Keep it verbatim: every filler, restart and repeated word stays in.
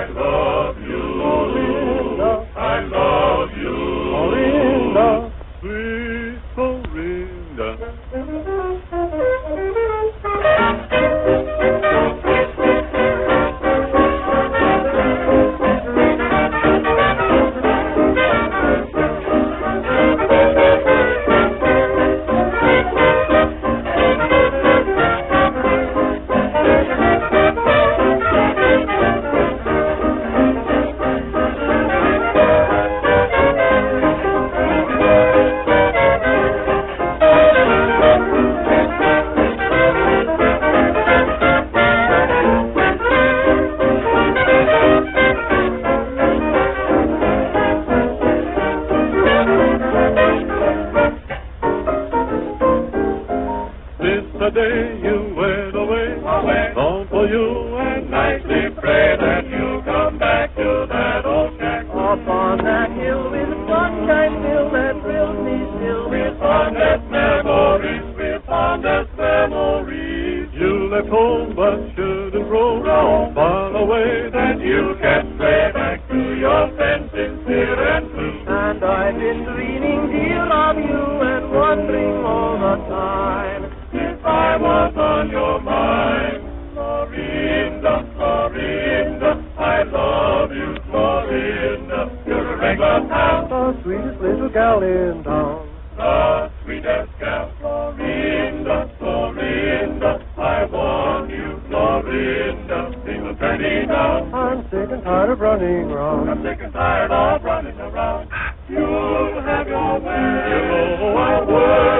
love you. Florinda, I love you. Florinda, Sweet Florinda. The day you went away, away, long for you, and nightly pray that you come back to that old shack. up on that hill with the sunshine still that thrills me still. We're fondest memories, we're fondest memories. You left home but shouldn't roam, Roam. far away That you can stray back to your fences, dear and blue. And I've been dreaming, dear, of you and wondering all the time. If I was on your mind, Florinda, Florinda, I love you, Florinda. You're a regular pal, The sweetest little gal in town. the sweetest gal, Florinda, Florinda. I want you, Florinda. Things will turn me down. I'm sick and tired of running round. I'm sick and tired of running around. You'll have your way. You know I would.